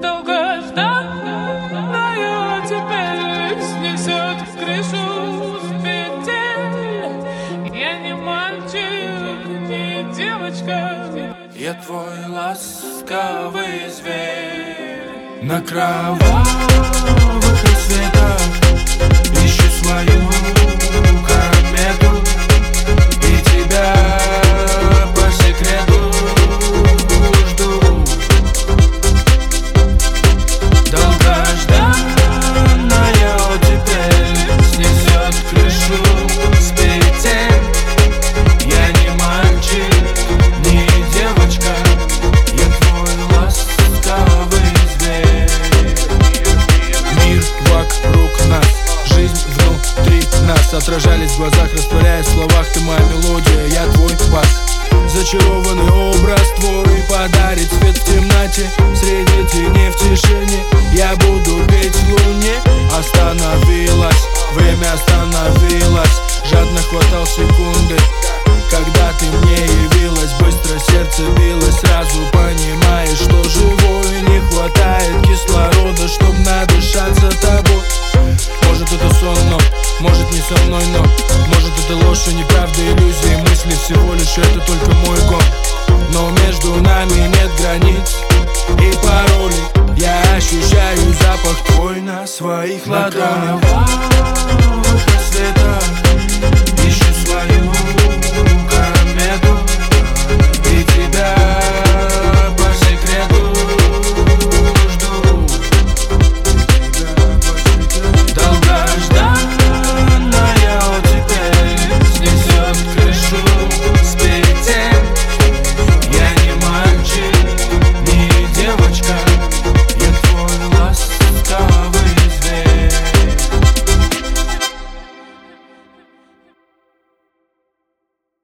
Долгожданная теперь снесет крышу с петель. Я не мальчик, не девочка, я твой ласковый зверь. На кровавых рассветах ищу свою комету и тебя по секрету жду. Долгожданная теперь снесет крышу с петель. Я не мальчик, не девочка, я твой ласковый зверь. Мир вокруг нас, жизнь внутри нас, отражались в глазах, растворяясь в словах. Ты моя мелодия, я твой бас. Зачарованный образ твой подарит свет в темноте. Среди теней в тишине я буду петь луне. Остановилась, время остановилось. Жадно хватал секунды, когда ты мне явилась. Быстро сердце билось, сразу понимаешь, что живой. Не хватает кислорода, чтоб надышаться тобой. Может это сон, но может не со мной, но может это ложь и неправда, иллюзии, мысли всего лишь это только мой гон. Но между нами нет границ и паролей. Я ощущаю запах твой на своих ладонях.